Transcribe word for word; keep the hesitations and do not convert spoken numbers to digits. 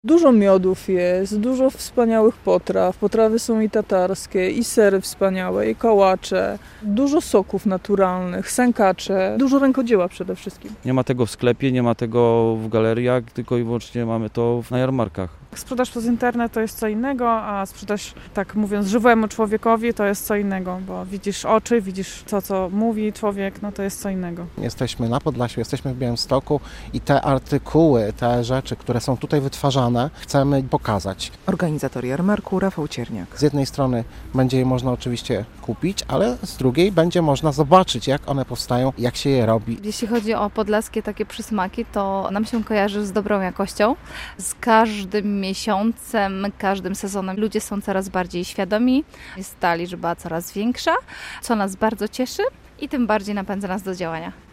Dużo miodów jest, dużo wspaniałych potraw. Potrawy są i tatarskie, i sery wspaniałe, i kołacze. Dużo soków naturalnych, sękacze. Dużo rękodzieła przede wszystkim. Nie ma tego w sklepie, nie ma tego w galeriach, tylko i wyłącznie mamy to na jarmarkach. Sprzedaż przez internet to jest co innego, a sprzedaż, tak mówiąc, żywemu człowiekowi to jest co innego, bo widzisz oczy, widzisz to, co mówi człowiek, no to jest co innego. Jesteśmy na Podlasiu, jesteśmy w Białymstoku i te artykuły, te rzeczy, które są tutaj wytwarzane, chcemy pokazać. Organizator jarmarku Rafał Cierniak. Z jednej strony będzie je można oczywiście kupić, ale z drugiej będzie można zobaczyć, jak one powstają, jak się je robi. Jeśli chodzi o podlaskie takie przysmaki, to nam się kojarzy z dobrą jakością. Z każdym miesiącem, każdym sezonem ludzie są coraz bardziej świadomi. Jest ta liczba coraz większa, co nas bardzo cieszy i tym bardziej napędza nas do działania.